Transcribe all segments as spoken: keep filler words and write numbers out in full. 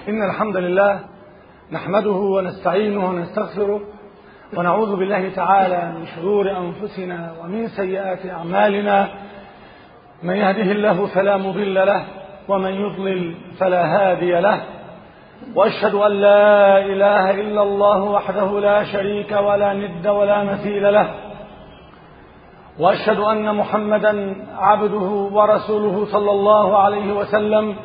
إن الحمد لله نحمده ونستعينه ونستغفره ونعوذ بالله تعالى من شرور أنفسنا ومن سيئات أعمالنا. من يهده الله فلا مضل له ومن يضلل فلا هادي له، وأشهد أن لا إله إلا الله وحده لا شريك ولا ند ولا مثيل له، وأشهد أن محمدا عبده ورسوله صلى الله عليه وسلم.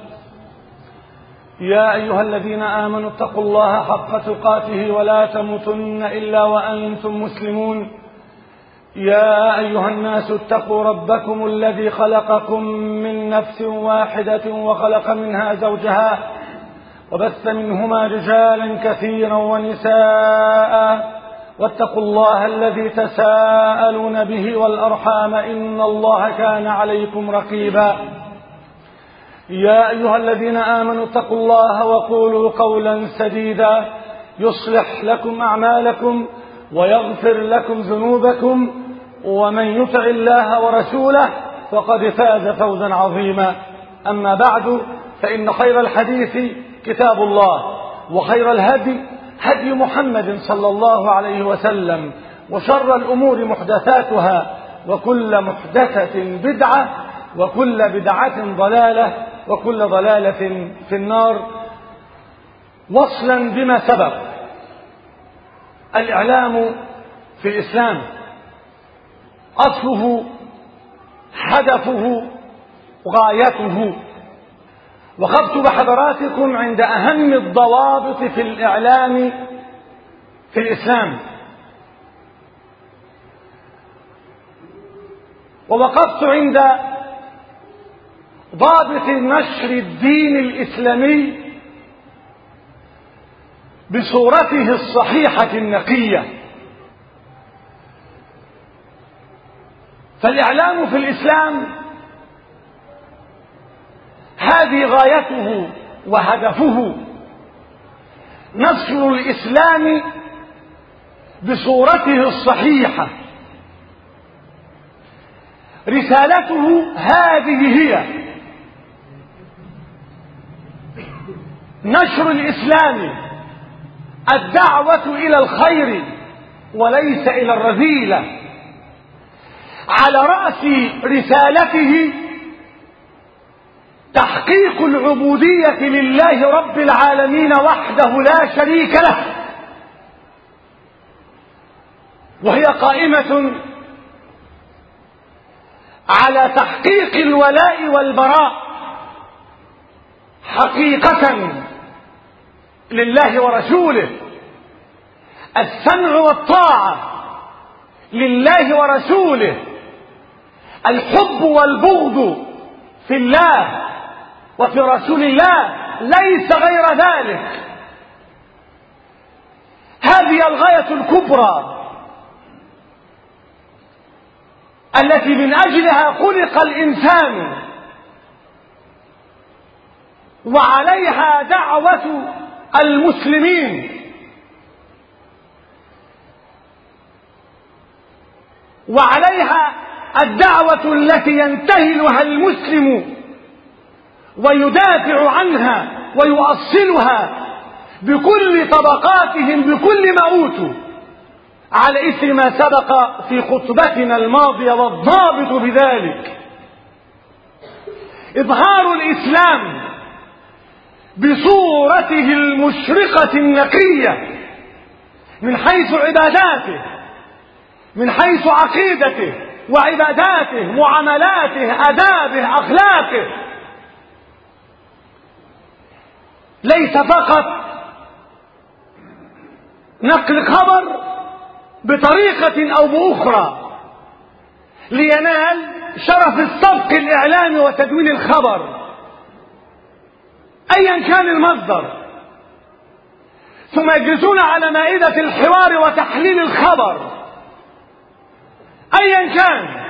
يا أيها الذين آمنوا اتقوا الله حق تقاته ولا تموتن إلا وأنتم مسلمون. يا أيها الناس اتقوا ربكم الذي خلقكم من نفس واحدة وخلق منها زوجها وبث منهما رجالا كثيرا ونساء، واتقوا الله الذي تساءلون به والأرحام إن الله كان عليكم رقيبا. يا أيها الذين آمنوا اتقوا الله وقولوا قولا سديدا يصلح لكم أعمالكم ويغفر لكم ذنوبكم، ومن يطع الله ورسوله فقد فاز فوزا عظيما. أما بعد، فإن خير الحديث كتاب الله، وخير الهدي هدي محمد صلى الله عليه وسلم، وشر الأمور محدثاتها، وكل محدثة بدعة، وكل بدعة ضلالة، وكل ضلالة في النار. وصلا بما سبق، الإعلام في الإسلام أصله هدفه غايته، وخبت بحضراتكم عند أهم الضوابط في الإعلام في الإسلام، ووقفت عند ضابط نشر الدين الإسلامي بصورته الصحيحة النقية. فالإعلام في الإسلام هذه غايته وهدفه نشر الإسلام بصورته الصحيحة. رسالته هذه هي نشر الإسلام، الدعوة إلى الخير وليس إلى الرذيلة. على رأس رسالته تحقيق العبودية لله رب العالمين وحده لا شريك له، وهي قائمة على تحقيق الولاء والبراء حقيقة لله ورسوله، السمع والطاعة لله ورسوله، الحب والبغض في الله وفي رسول الله، ليس غير ذلك. هذه الغاية الكبرى التي من أجلها خلق الإنسان، وعليها دعوة المسلمين، وعليها الدعوة التي ينتهلها المسلم ويدافع عنها ويؤصلها بكل طبقاتهم بكل ما أوتوا، على إثر ما سبق في خطبتنا الماضية، والضابط بذلك إظهار الإسلام بصورته المشرقة النقية، من حيث عباداته، من حيث عقيدته وعباداته، معاملاته، آدابه، أخلاقه. ليس فقط نقل خبر بطريقة أو بأخرى لينال شرف السبق الإعلامي وتدوين الخبر أيا كان المصدر، ثم يجلسون على مائدة الحوار وتحليل الخبر أيا كان.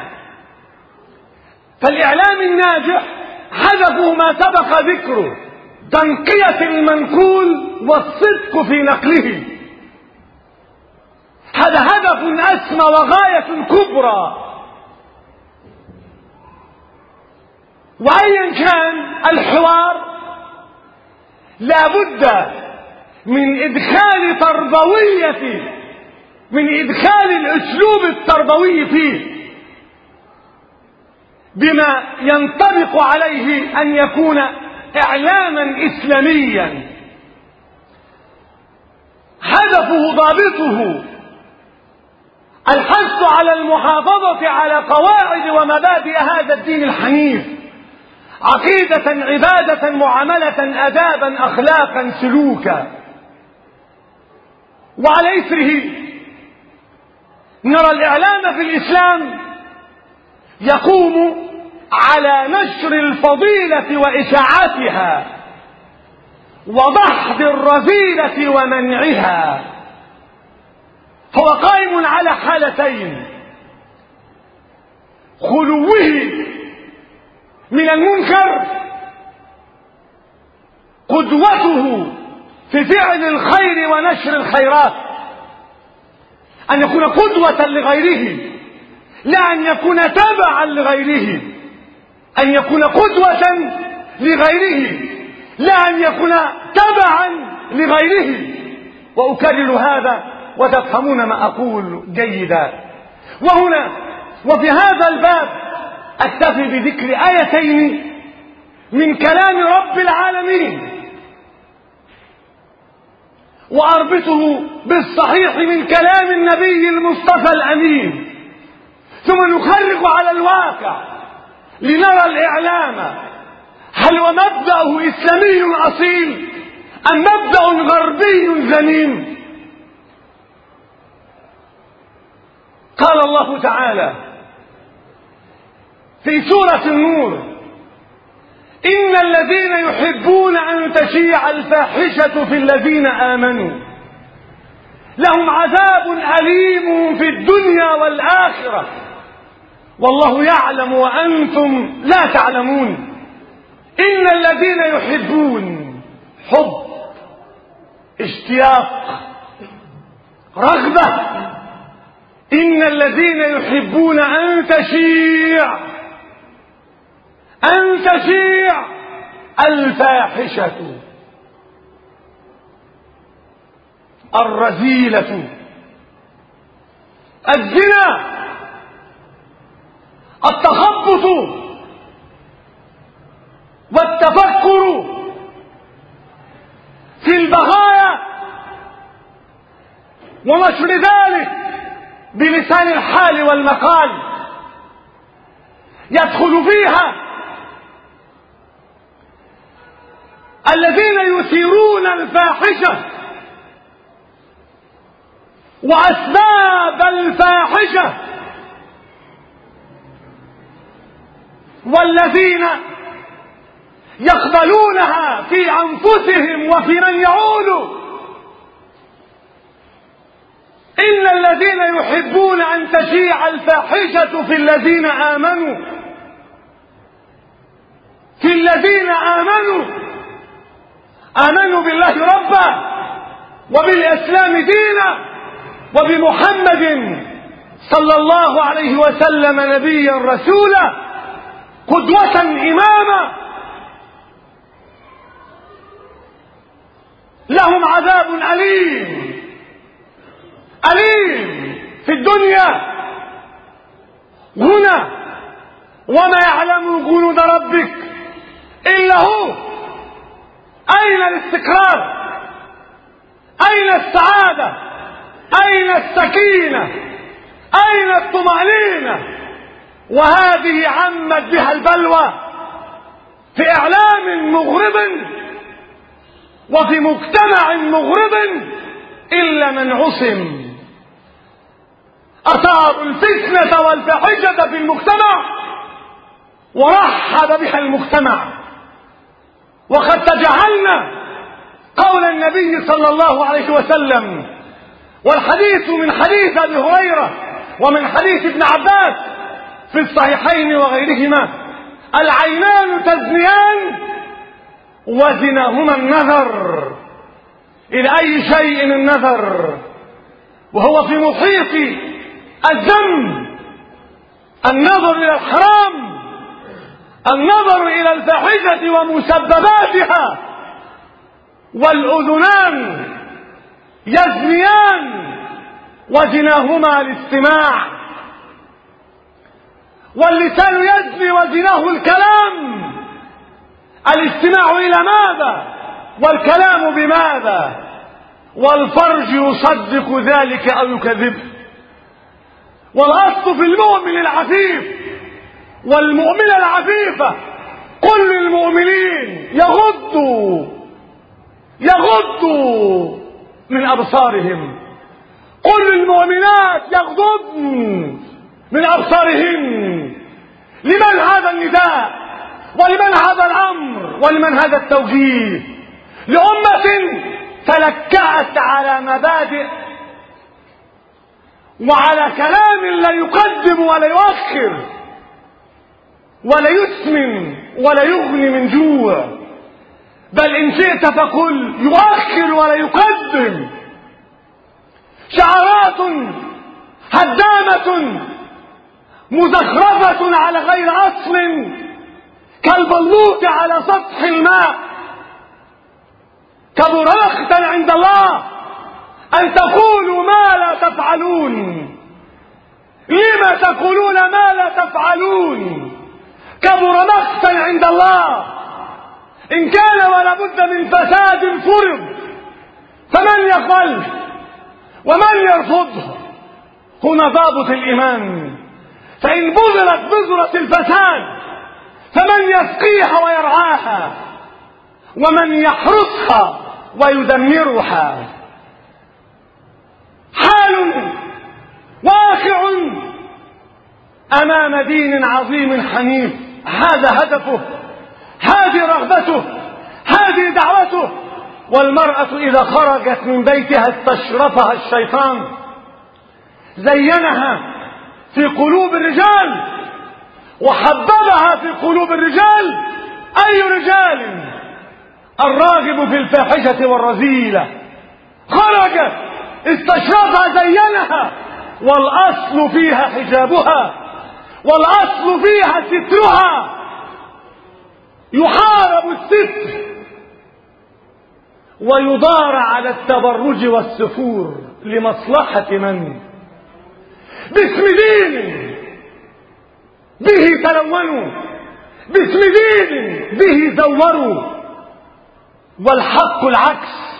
فالإعلام الناجح هدفه ما سبق ذكره، تنقية المنقول والصدق في نقله. هذا هدف أسمى وغاية كبرى. وأيا كان الحوار لا بد من إدخال تربوية، من إدخال الأسلوب التربوي فيه بما ينطبق عليه أن يكون إعلاما إسلاميا هدفه ضابطه الحث على المحافظة على قواعد ومبادئ هذا الدين الحنيف، عقيدة، عبادة، معاملة، آدابا، أخلاقا، سلوكا. وعلى إثره نرى الإعلام في الإسلام يقوم على نشر الفضيلة وإشاعتها وضحض الرذيلة ومنعها، هو قائم على حالتين: خلوه من المنكر، قدوته في فعل الخير ونشر الخيرات، أن يكون قدوة لغيره لا أن يكون تبعا لغيره، أن يكون قدوة لغيره لا أن يكون تبعا لغيره. وأكرر هذا وتفهمون ما أقول جيدا. وهنا وفي هذا الباب أكتفي بذكر آيتين من كلام رب العالمين وأربطه بالصحيح من كلام النبي المصطفى الأمين، ثم نخرج على الواقع لنرى الإعلام هل هو مبدأه إسلامي أصيل أم مبدأ غربي ذميم. قال الله تعالى في سورة النور: إن الذين يحبون أن تشيع الفاحشة في الذين آمنوا لهم عذاب أليم في الدنيا والآخرة والله يعلم وأنتم لا تعلمون. إن الذين يحبون، حب، اشتياق، رغبة. إن الذين يحبون أن تشيع أن تشيع الفاحشة، الرذيلة، الزنا، التخبط والتفكر في البغايا ونشر ذلك بلسان الحال والمقال، يدخل فيها الذين يثيرون الفاحشة وأسباب الفاحشة، والذين يقبلونها في أنفسهم وفي من يعود. إن الذين يحبون أن تشيع الفاحشة في الذين آمنوا في الذين آمنوا آمنوا بالله ربا وبالإسلام دينا وبمحمد صلى الله عليه وسلم نبيا رسولا قدوة إماما، لهم عذاب أليم أليم في الدنيا هنا وما يعلم جنود ربك إلا هو. أين الاستقرار؟ أين السعادة؟ أين السكينة؟ أين الطمأنينة؟ وهذه عمت بها البلوى في إعلام مغرب وفي مجتمع مغرب إلا من عصم. أثاروا الفتنة والفاحشة في المجتمع ورحب بها المجتمع، وقد تجاهلنا قول النبي صلى الله عليه وسلم، والحديث من حديث أبي هريرة ومن حديث ابن عباس في الصحيحين وغيرهما: العينان تزنيان وزناهما النظر. إلى أي شيء النظر وهو في محيط الذنب؟ النظر إلى الحرام، النظر إلى الفاحشة ومسبباتها، والأذنان يزنيان وزناهما الاستماع، واللسان يزني وزناه الكلام، الاستماع إلى ماذا والكلام بماذا، والفرج يصدق ذلك أو يكذبه. والأصل في المؤمن العفيف والمؤمنة العفيفة كل المؤمنين يغضوا يغضوا من أبصارهم، كل المؤمنات يغضضن من أبصارهن. لمن هذا النداء ولمن هذا الأمر ولمن هذا التوجيه؟ لأمة تلكأت على مبادئ وعلى كلام لا يقدم ولا يؤخر ولا يسمن ولا يغني من جوع، بل إن شئت فقل يؤخر ولا يقدم. شعارات هدامة مزخرفة على غير أصل كالبلوط على سطح الماء. كبر مقتا عند الله أن تقولوا ما لا تفعلون. لما تقولون ما لا تفعلون؟ كبر مقتا عند الله. إن كان ولا بد من فساد فرض فمن يقبله ومن يرفضه؟ هنا ضابط الإيمان. فإن بذرت بذرة الفساد فمن يسقيها ويرعاها ومن يحرسها ويدمرها. حال واقع أمام دين عظيم حنيف، هذا هدفه، هذه رغبته، هذه دعوته. والمرأة إذا خرجت من بيتها استشرفها الشيطان، زينها في قلوب الرجال وحببها في قلوب الرجال. أي رجال؟ الراغب في الفاحشة والرذيلة. خرجت استشرفها زينها، والأصل فيها حجابها، والأصل فيها سترها. يحارب الستر ويضار على التبرج والسفور لمصلحة من؟ باسم دين به تلونوا، باسم دين به زوروا، والحق العكس.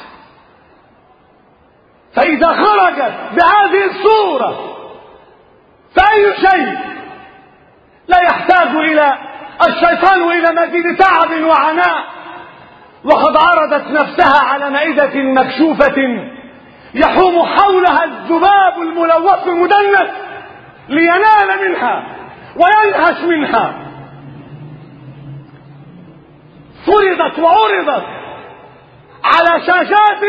فإذا خرجت بهذه الصورة فأي شيء لا يحتاج إلى الشيطان إلى مزيد تعب وعناء، وقد عرضت نفسها على مائدة مكشوفة يحوم حولها الذباب الملوث المدنس لينال منها وينهش منها. فرضت وعرضت على شاشات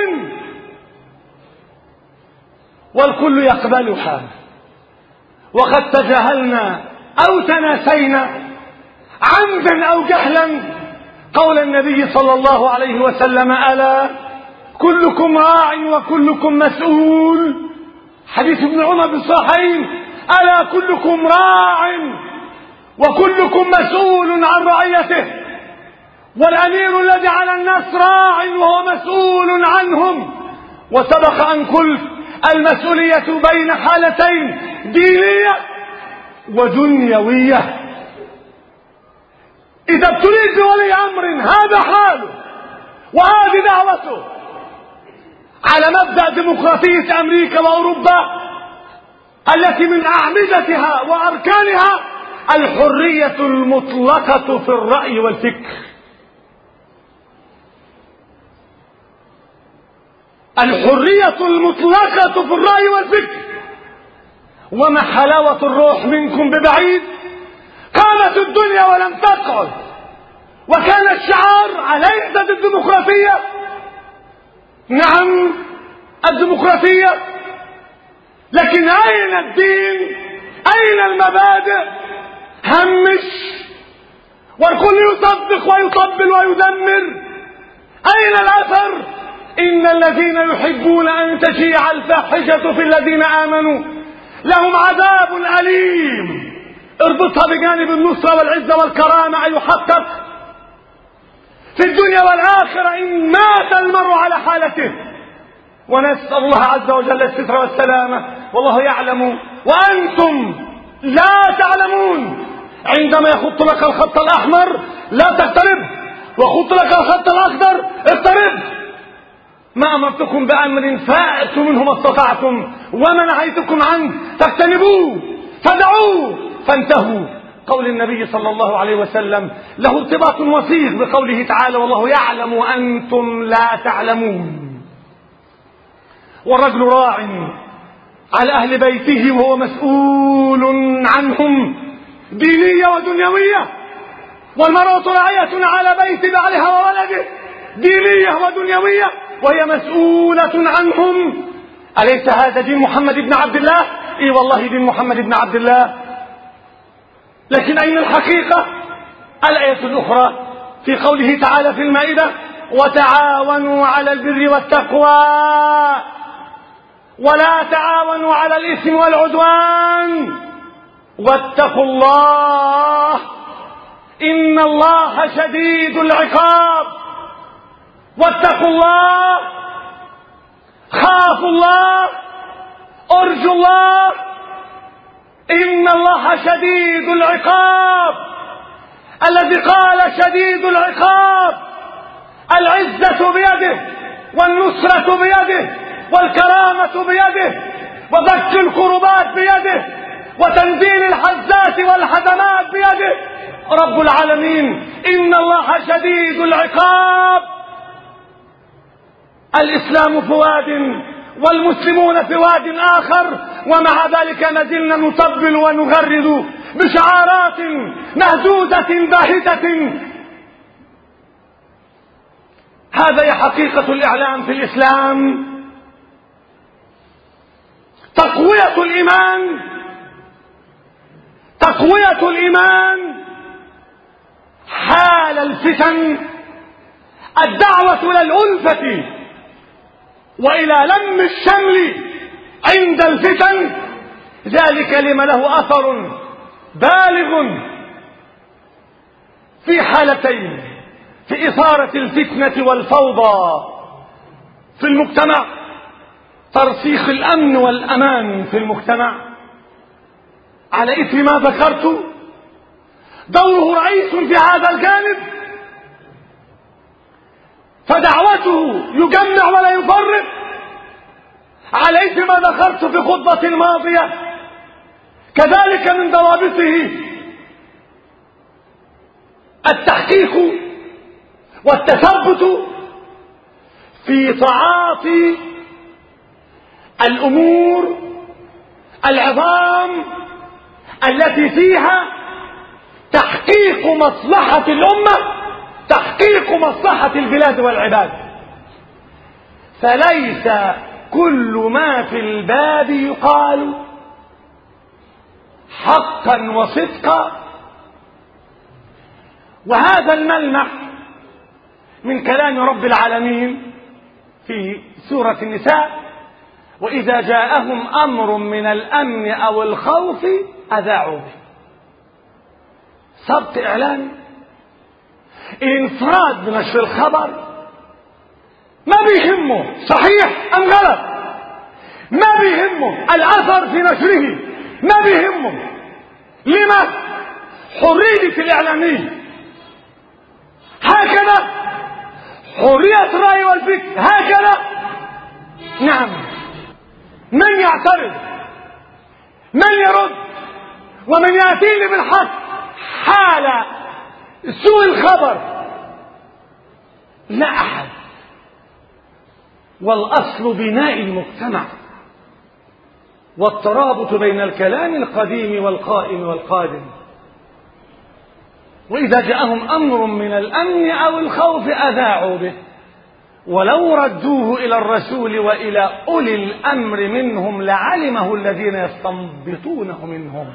والكل يقبلها، وقد تجاهلنا أو تناسينا عمدا أو جهلا قول النبي صلى الله عليه وسلم: ألا كلكم راع وكلكم مسؤول. حديث ابن عمر بالصحيحين: ألا كلكم راع وكلكم مسؤول عن رعيته. والأمير الذي على الناس راع وهو مسؤول عنهم. وسبق أن قلت: المسؤولية بين حالتين، دينية ودنيوية. إذا ابتليت بولي أمر هذا حاله وهذه دعوته على مبدأ ديمقراطية أمريكا وأوروبا التي من أعمدتها وأركانها الحرية المطلقة في الرأي والفكر. الحرية المطلقة في الرأي والفكر. وما حلاوة الروح منكم ببعيد. قامت الدنيا ولم تقعد، وكان الشعار: أليست الديمقراطية؟ نعم الديمقراطية، لكن أين الدين؟ أين المبادئ؟ همش والكل يصدق ويطبل ويدمر. أين الأثر؟ إن الذين يحبون أن تشيع الفاحشة في الذين آمنوا لهم عذاب أليم. اربطها بجانب النصرة والعزة والكرامة أيها حقك. في الدنيا والآخرة إن مات المرء على حالته. ونسأل الله عز وجل الستر والسلامة، والله يعلم وأنتم لا تعلمون. عندما يخط لك الخط الأحمر لا تقترب، وخط لك الخط الأخضر اقترب. ما أمرتكم بأمر فأتوا منه ما استطعتم، وما نهيتكم عنه فاجتنبوه، فدعوه فانتهوا. قول النبي صلى الله عليه وسلم له ارتباط وثيق بقوله تعالى: والله يعلم وأنتم لا تعلمون. والرجل راع على أهل بيته وهو مسؤول عنهم دينية ودنيوية، والمرأة راعية على بيت بعلها وولده دينية ودنيوية وهي مسؤولة عنهم. أليس هذا دين محمد بن عبد الله؟ إي والله دين محمد بن عبد الله. لكن أين الحقيقة؟ الآية الأخرى في قوله تعالى في المائدة: وتعاونوا على البر والتقوى ولا تعاونوا على الإثم والعدوان واتقوا الله إن الله شديد العقاب. واتقوا الله، خافوا الله، ارجوا الله، إن الله شديد العقاب. الذي قال شديد العقاب العزة بيده والنصرة بيده والكرامة بيده وفك الكربات بيده وتنزيل الحزات والحزمات بيده رب العالمين. إن الله شديد العقاب. الإسلام في واد والمسلمون في واد آخر، ومع ذلك نزلنا نطبل ونغرد بشعارات مهزوزة باهتة. هذا حقيقة الإعلام في الإسلام. تقوية الإيمان، تقوية الإيمان حال الفتن، الدعوة إلى الألفة وإلى لم الشمل عند الفتن، ذلك لما له أثر بالغ في حالتين: في إثارة الفتنة والفوضى في المجتمع، ترسيخ الأمن والأمان في المجتمع، على إثر ما ذكرت دوره رئيس في هذا الجانب، فدعوته يجمع ولا يفرق، على إثر ما ذكرت في خطبة الماضية. كذلك من ضوابطه التحقيق والتثبت في تعاطي الأمور العظام التي فيها تحقيق مصلحة الأمة، تحقيق مصلحة البلاد والعباد. فليس كل ما في الباب يقال حقا وصدقا. وهذا الملمح من كلام رب العالمين في سورة النساء: وإذا جاءهم أمر من الأمن أو الخوف أذاعوا به. سبق إعلامي، الانفراد بنشر الخبر ما بيهمه صحيح أم غلط، ما بيهمه الأثر في نشره، ما بيهمه. لما؟ حرية الإعلامية هكذا، حرية الرأي والفكر هكذا. نعم، من يعترض، من يرد، ومن يأتيني بالحق حال سوء الخبر؟ لا أحد. والأصل بناء المجتمع والترابط بين الكلام القديم والقائم والقادم. وإذا جاءهم أمر من الأمن أو الخوف أذاعوا به ولو ردوه إلى الرسول وإلى أولي الأمر منهم لعلمه الذين يستنبطونه منهم.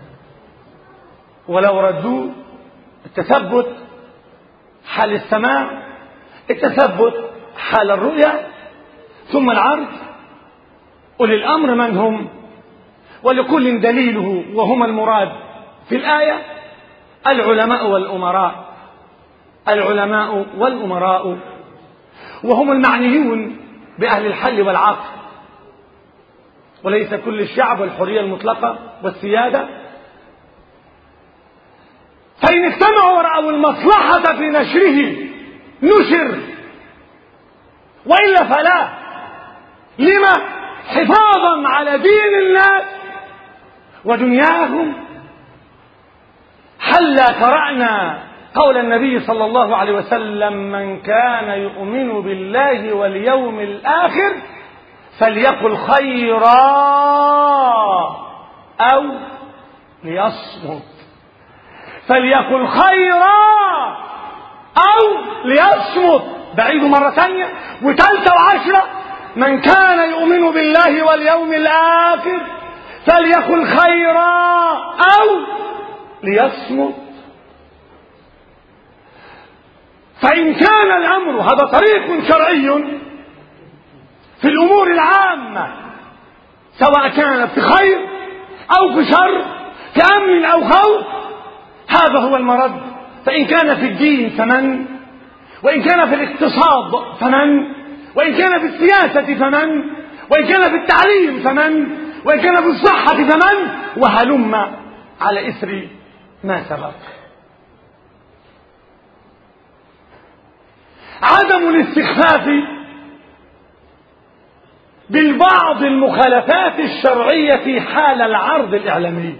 ولو ردوه، التثبت حال السماع، التثبت حال الرؤيا، ثم العرض. أولي الأمر من هم؟ ولكل دليله، وهم المراد في الآية العلماء والأمراء. العلماء والأمراء، وهم المعنيون بأهل الحل والعقد، وليس كل الشعب والحرية المطلقة والسيادة. فإن اجتمعوا ورأوا المصلحة في نشره نشر، وإلا فلا. لما؟ حفاظا على دين الناس ودنياهم. هلا قرأنا قول النبي صلى الله عليه وسلم: من كان يؤمن بالله واليوم الآخر فليقل خيرا أو ليصمت. فليقل خيرا أو ليصمت. بعيد مرة ثانية وثالثة وعشرة: من كان يؤمن بالله واليوم الآخر فليقل خيرا أو ليصمت. فإن كان الأمر هذا طريق شرعي في الأمور العامة، سواء كان في خير أو في شر، في أمن أو خوف، هذا هو المرد. فإن كان في الدين فمن، وإن كان في الاقتصاد فمن، وإن كان في السياسة فمن، وإن كان في التعليم فمن، وإن كان في الصحة فمن، وهلم على إثر ما سبق. عدم الاستخفاف بالبعض المخالفات الشرعية حال العرض الإعلامي،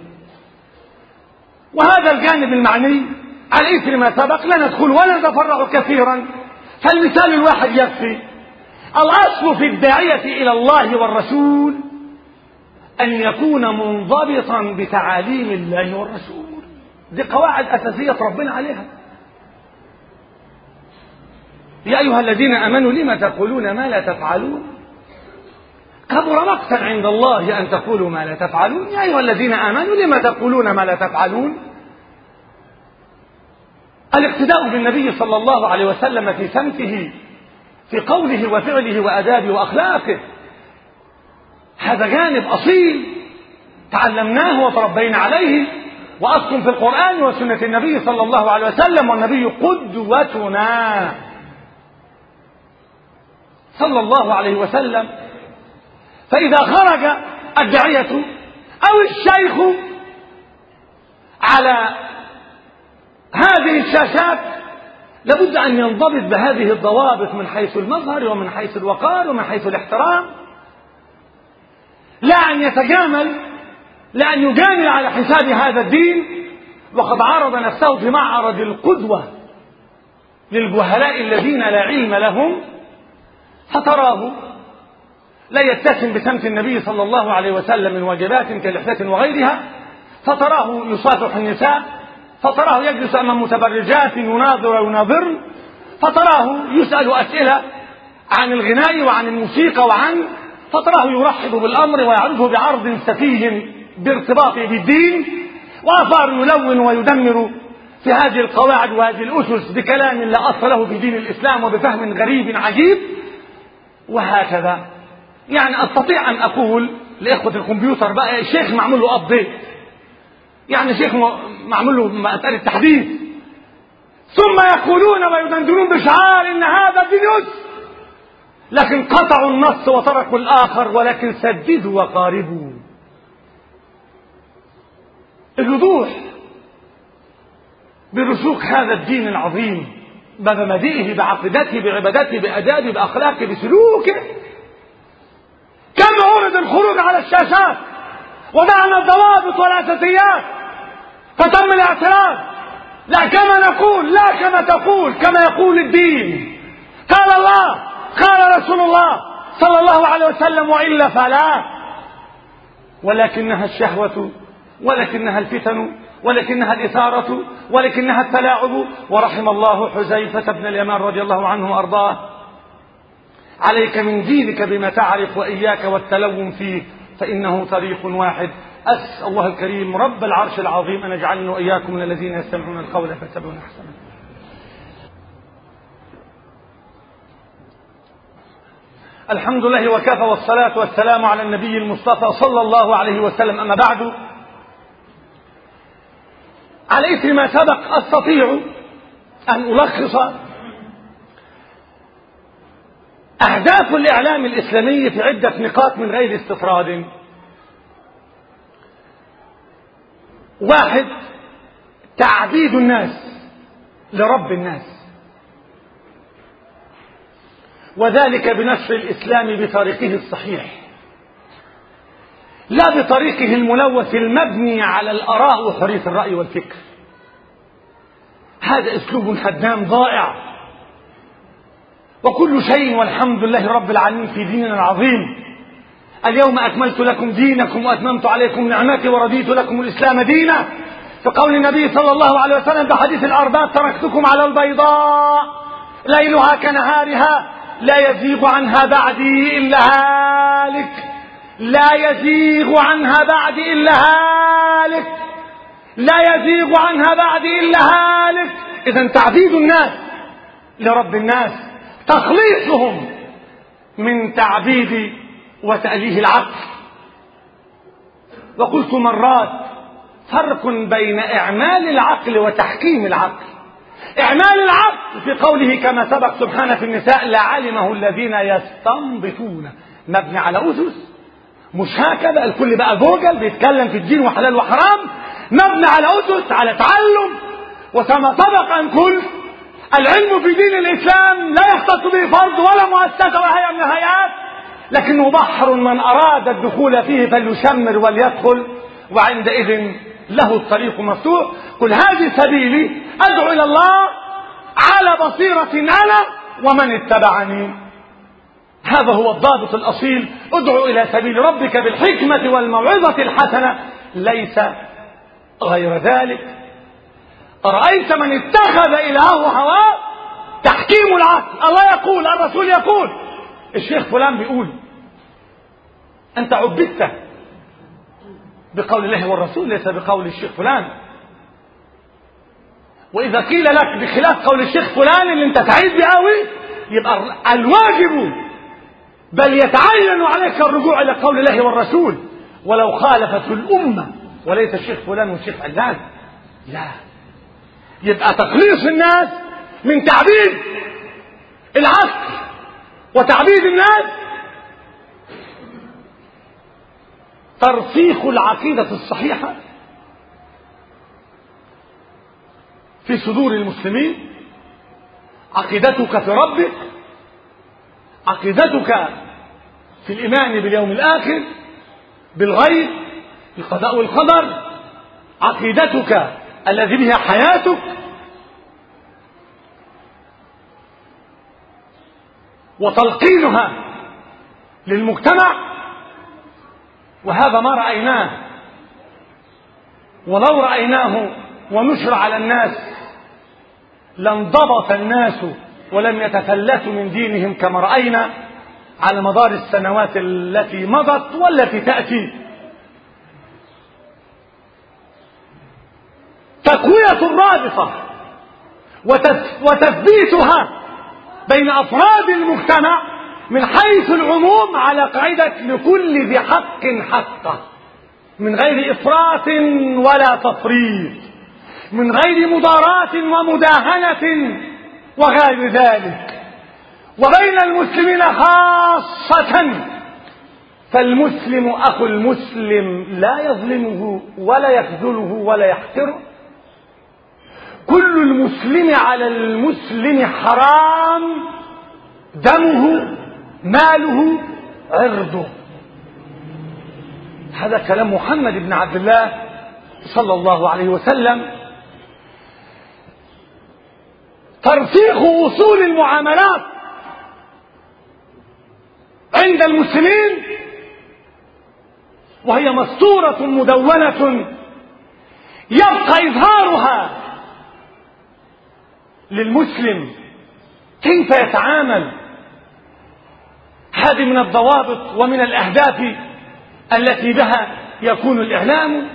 وهذا الجانب المعني على إثر ما سبق لا ندخل ولا نتفرع كثيرا، فالمثال الواحد يكفي. الأصل في الداعية إلى الله والرسول أن يكون منضبطا بتعاليم الله والرسول. دي قواعد أساسية ربنا عليها. يا أيها الذين آمنوا لم تقولون ما لا تفعلون كبر مقتا عند الله أن تقولوا ما لا تفعلون. يا أيها الذين آمنوا لم تقولون ما لا تفعلون. الاقتداء بالنبي صلى الله عليه وسلم في سمته، في قوله وفعله وأدابه وأخلاقه، هذا جانب أصيل تعلمناه وتربينا عليه، وأصل في القرآن وسنة النبي صلى الله عليه وسلم، والنبي قدوتنا صلى الله عليه وسلم. فإذا خرج الداعية أو الشيخ على هذه الشاشات لابد أن ينضبط بهذه الضوابط من حيث المظهر ومن حيث الوقار ومن حيث الاحترام، لا أن يتجامل، لا أن يجامل على حساب هذا الدين، وقد عرض نفسه في معرض القدوة للجهلاء الذين لا علم لهم، فتراه لا يتسم بسمت النبي صلى الله عليه وسلم من واجبات كالإحسان وغيرها، فتراه يصافح النساء، فتراه يجلس أمام متبرجات يناظر ويناظر، فتراه يسأل أسئلة عن الغناء وعن الموسيقى وعن، فتراه يرحب بالأمر ويعرضه بعرض سفيه بارتباطه بالدين، وآخر يلون ويدمر في هذه القواعد وهذه الأسس بكلام لا أصل له في دين الإسلام وبفهم غريب عجيب، وهكذا. يعني أستطيع أن أقول لإخوة الكمبيوتر بقى الشيخ معمول له أبديت، يعني شيخ معمول له مسألة تحديث، ثم يقولون ويدندنون بشعار إن هذا الدين يسر، لكن قطعوا النص وتركوا الآخر، ولكن سددوا وقاربوا. الوضوح برسوخ هذا الدين العظيم بمبادئه بعقيدته بعبادته بأدابه بأخلاقه بسلوكه. كم عرض الخروج على الشاشات وضعنا الضوابط والأساسيات فتم الاعتراض، لا كما نقول، لا كما تقول، كما يقول الدين. قال الله، قال رسول الله صلى الله عليه وسلم، وإلا فلا. ولكنها الشهوة، ولكنها الفتن، ولكنها الإثارة، ولكنها التلاعب. ورحم الله حذيفة بن اليمان رضي الله عنه وأرضاه: عليك من دينك بما تعرف، وإياك والتلون فيه، فإنه طريق واحد. أسأل الله الكريم رب العرش العظيم أن يجعلنا وإياكم من الذين يستمعون القول فيتبعون أحسنه. الحمد لله وكفى، والصلاة والسلام على النبي المصطفى صلى الله عليه وسلم. أما بعد، على إثر ما سبق أستطيع أن ألخص أهداف الإعلام الإسلامي في عدة نقاط من غير استطراد. واحد، تعبيد الناس لرب الناس، وذلك بنشر الإسلام بطريقه الصحيح، لا بطريقه الملوث المبني على الآراء وحرية الرأي والفكر. هذا أسلوب هدام ضائع، وكل شيء والحمد لله رب العالمين في ديننا العظيم. اليوم أكملت لكم دينكم وأتممت عليكم نعمتي ورضيت لكم الإسلام دينا. في قول النبي صلى الله عليه وسلم في حديث الأربعة: تركتكم على البيضاء ليلها كنهارها لا يزيغ عنها بعدي إلا هالك، لا يزيغ عنها بعدي إلا هالك، لا يزيغ عنها بعدي إلا هالك. إذن تعبيد الناس لرب الناس، تخليصهم من تعبيد وتأليه العقل. وقلت مرات: فرق بين إعمال العقل وتحكيم العقل. إعمال العقل في قوله كما سبق سبحانه في النساء: لعلمه الذين يستنبطون، مبني على أسس، مش هكذا الكل بقى جوجل بيتكلم في الدين وحلال وحرام، مبني على أسس، على تعلم. وكما سبق أن قلت: العلم في دين الإسلام لا يختص به فرد ولا مؤسسة ولا هيئة من الهيئات، لكنه بحر من أراد الدخول فيه فليشمر وليدخل، وعندئذ له الطريق مفتوح. قل هذه سبيلي أدعو إلى الله على بصيرة أنا ومن اتبعني. هذا هو الضابط الأصيل: ادعو إلى سبيل ربك بالحكمة والموعظة الحسنة، ليس غير ذلك. أرأيت من اتخذ إلهه هواه؟ تحكيم العقل. الله يقول، الرسول يقول، الشيخ فلان بيقول، أنت عبدت بقول الله والرسول ليس بقول الشيخ فلان. وإذا قيل لك بخلاف قول الشيخ فلان اللي أنت سعيد بيه قوي، يبقى الواجب بل يتعين عليك الرجوع إلى قول الله والرسول ولو خالفت الأمة، وليس الشيخ فلان والشيخ علان. لا، يبقى تخليص الناس من تعبيد العقل وتعبيد الناس، ترسيخ العقيدة الصحيحة في صدور المسلمين. عقيدتك في ربك، عقيدتك في الإيمان باليوم الآخر، بالغيب، بالقضاء والقدر، عقيدتك الذي بها حياتك، وتلقينها للمجتمع. وهذا ما رأيناه، ولو رأيناه ونشر على الناس لانضبط الناس ولم يتفلتوا من دينهم كما رأينا على مدار السنوات التي مضت والتي تأتي. تقوية الرابطة وتثبيتها بين أفراد المجتمع من حيث العموم على قاعدة لكل ذي حق حقه، من غير إفراط ولا تفريط، من غير مضاراة ومداهنة وغير ذلك. وبين المسلمين خاصة، فالمسلم أخو المسلم لا يظلمه ولا يخذله ولا يحقره. كل المسلم على المسلم حرام، دمه ماله عرضه. هذا كلام محمد بن عبد الله صلى الله عليه وسلم. ترسيخ أصول المعاملات عند المسلمين، وهي مسطورة مدونة يبقى إظهارها للمسلم كيف يتعامل. هذه من الضوابط ومن الأهداف التي بها يكون الإعلام.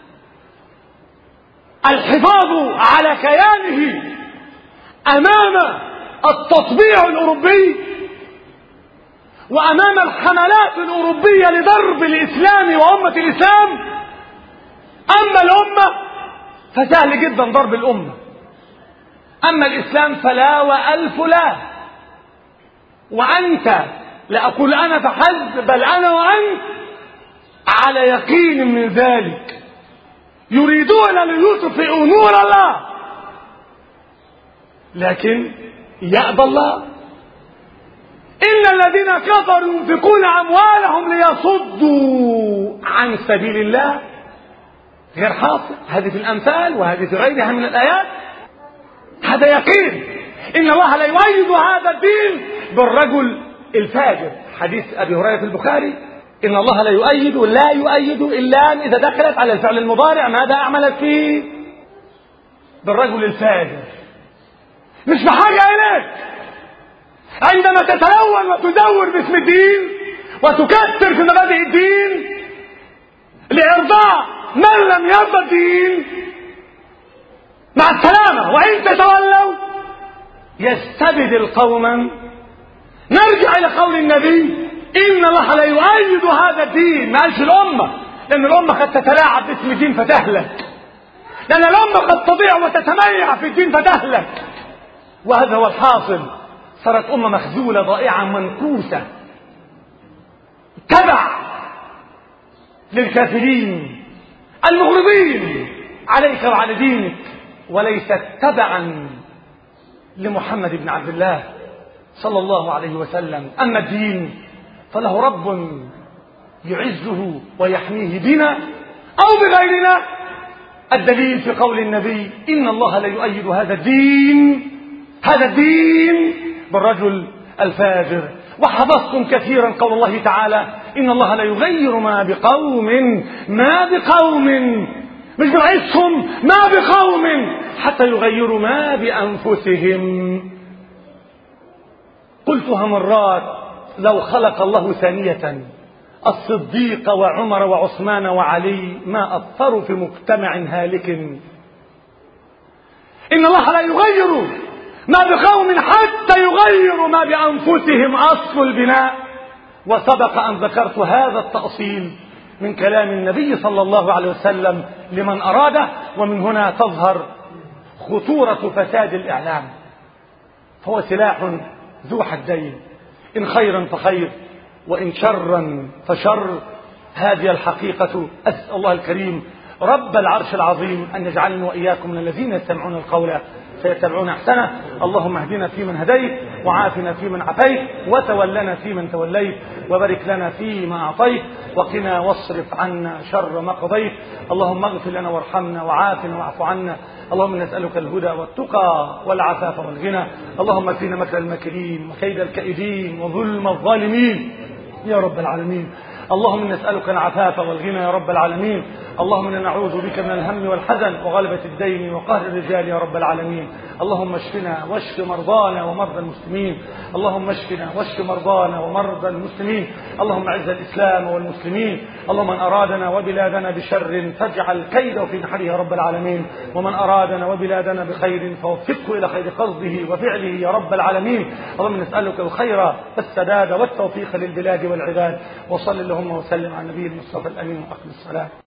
الحفاظ على كيانه أمام التطبيع الأوروبي وأمام الحملات الأوروبية لضرب الإسلام وأمة الإسلام. أما الأمة فسهل جدا ضرب الأمة، أما الإسلام فلا وألف لا. وأنت، لا أقول أنا فحسب، بل أنا وأنت على يقين من ذلك. يريدون ليطفئوا نور الله، لكن يأبى الله. إن الذين كفروا ينفقون أموالهم ليصدوا عن سبيل الله غير حاصل. هذه في الأمثال وهذه في غيرها من الآيات. هذا يقين. إن الله لا يؤيد هذا الدين بالرجل الفاجر. حديث أبي هريرة في البخاري: إن الله لا يؤيد لا يؤيد إلا أن إذا دخلت على الفعل المضارع ماذا أعملت فيه؟ بالرجل الفاجر. مش بحاجة إليك عندما تتلون وتدور باسم الدين وتكثر في مبادئ الدين لإرضاء من لم يرضى الدين. مع السلامة. وإن تتولوا يستبدل قوما. نرجع إلى قول النبي: إن الله لا يؤيد هذا الدين. ما قالش الأمة، لأن الأمة قد تتلاعب باسم الدين فتهلك، لأن الأمة قد تضيع وتتميع في الدين فتهلك. وهذا هو الحاصل. صارت أمة مخذولة ضائعة منكوسة تبع للكافرين المغرضين عليك وعلى دينك، وليست تبعا لمحمد بن عبد الله صلى الله عليه وسلم. أما الدين فله رب يعزه ويحميه بنا أو بغيرنا. الدليل في قول النبي: إن الله لا يؤيد هذا الدين هذا الدين بالرجل الفاجر. وحفظتم كثيرا قول الله تعالى: إن الله لا يغير ما بقوم ما بقوم مش بعيشهم ما بقوم حتى يغيروا ما بأنفسهم. قلتها مرات: لو خلق الله ثانية الصديق وعمر وعثمان وعلي ما أثروا في مجتمع هالك. إن الله لا يغير ما بقوم حتى يغيروا ما بأنفسهم أصل البناء. وسبق أن ذكرت هذا التأصيل من كلام النبي صلى الله عليه وسلم لمن أراده. ومن هنا تظهر خطورة فساد الإعلام. فهو سلاح ذو حدين، إن خيرا فخير وإن شرا فشر. هذه الحقيقة. أسأل الله الكريم رب العرش العظيم أن يجعلني وإياكم من الذين يستمعون القول فيتبعون أحسنه. اللهم اهدنا فيمن هديت، وعافنا فيمن عافيت، وتولنا فيمن توليت، وبارك لنا فيما أعطيت، وقنا واصرف عنا شر ما قضيت. اللهم اغفر لنا وارحمنا وعافنا واعف عنا. اللهم نسألك الهدى والتقى والعفاف والغنى. اللهم اكفنا مكر الماكرين وكيد الكائدين وظلم الظالمين يا رب العالمين. اللهم نسألك العفاف والغنى يا رب العالمين. اللهم إنا نعوذ بك من الهم والحزن وغلبة الدين وقهر الرجال يا رب العالمين. اللهم اشفنا واشف مرضانا ومرضى المسلمين. اللهم اشفنا واشف مرضانا ومرضى المسلمين. اللهم اعز الإسلام والمسلمين. اللهم من أرادنا وبلادنا بشر فاجعل كيده في نحره يا رب العالمين. ومن أرادنا وبلادنا بخير فوفقه إلى خير قصده وفعله يا رب العالمين. اللهم نسألك الخير والسداد والتوفيق للبلاد والعباد. وصل اللهم وسلم على النبي المصطفى الأمين وأقم الصلاة.